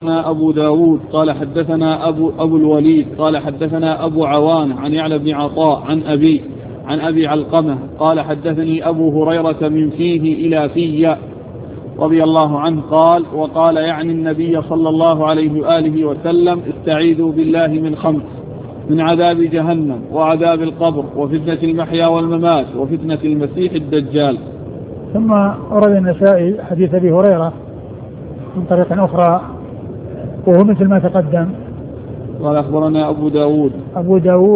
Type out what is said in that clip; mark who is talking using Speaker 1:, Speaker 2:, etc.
Speaker 1: أبو داود قال حدثنا أبو الوليد قال حدثنا أبو عوان عن يعلى بن عطاء عن أبي علقمة قال حدثني أبو هريرة من فيه إلى في رضي الله عنه قال وقال يعني النبي صلى الله عليه وآله وسلم استعيذوا بالله من 5: من عذاب جهنم وعذاب القبر وفتنة المحيا والممات وفتنة المسيح الدجال.
Speaker 2: ثم أورد النسائي حديث أبي هريرة من طريق أخرى وهو مثل ما تقدم.
Speaker 1: قال أخبرنا أبو داود